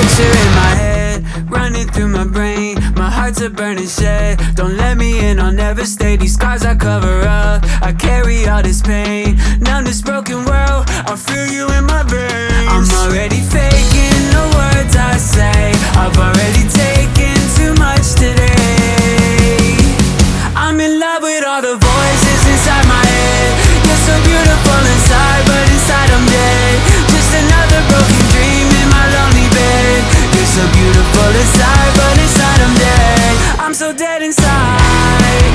picture in my head, running through my brain. My heart's a burning shed. Don't let me in, I'll never stay. These scars I cover up, I carry all this pain. Numb this broken world, I feel you in my veins. I'm already faking the words I say. I've already taken too much today. I'm in love with all the voices inside my head. You're so beautiful inside, but inside I'm dead. Just another broken dream in my lonely bed. You're so beautiful inside, but inside I'm dead. I'm so dead inside.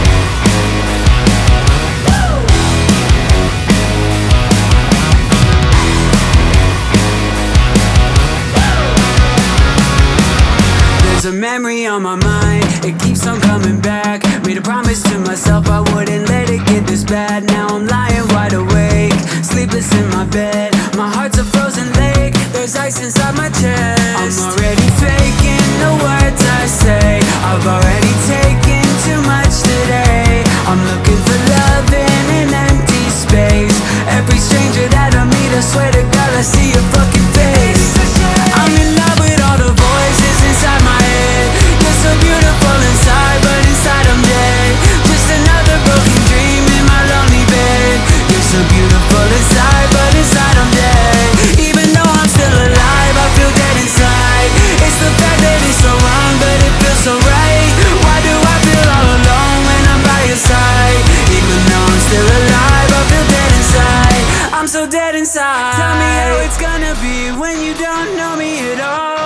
There's a memory on my mind, it keeps on coming back. Made a promise to myself I wouldn't let it get this bad. Now I'm lying wide awake, sleepless in my bed. My heart's a frozen lake, there's ice inside my chest. I'm already faking the words I say. I've already taken too much today. I'm looking for love in an empty space. Every stranger that I meet, I swear to God I see your fucking face. I'm in love with all the voices inside my head. You're so beautiful inside, but inside I'm dead. Just another broken dream in my lonely bed. You're so beautiful inside, but inside I'm dead. Even though I'm still alive, I feel dead inside. It's the fact that it's so wrong, but it feels so right. Why do I feel all alone when I'm by your side? Even though I'm still alive, I feel dead inside. I'm so dead inside. Tell me how it's gonna be when you don't know me at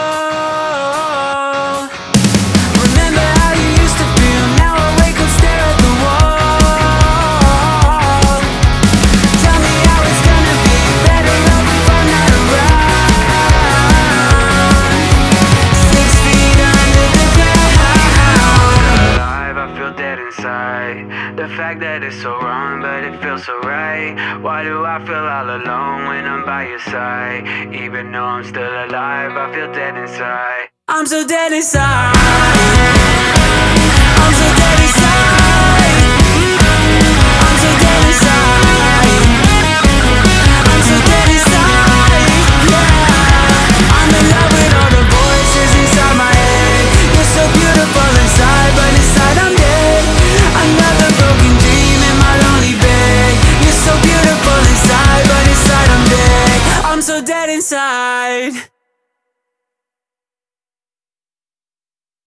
all. Remember how you used to feel, now I wake up, stare at the wall. Tell me how it's gonna be, better off if I'm not around. 6 feet under the ground. Alive, I feel dead inside. The fact that it's so wrong, but it feels so right. Why do I feel all alone when I'm by your side? Even though I'm still alive, I feel dead inside. I'm so dead inside.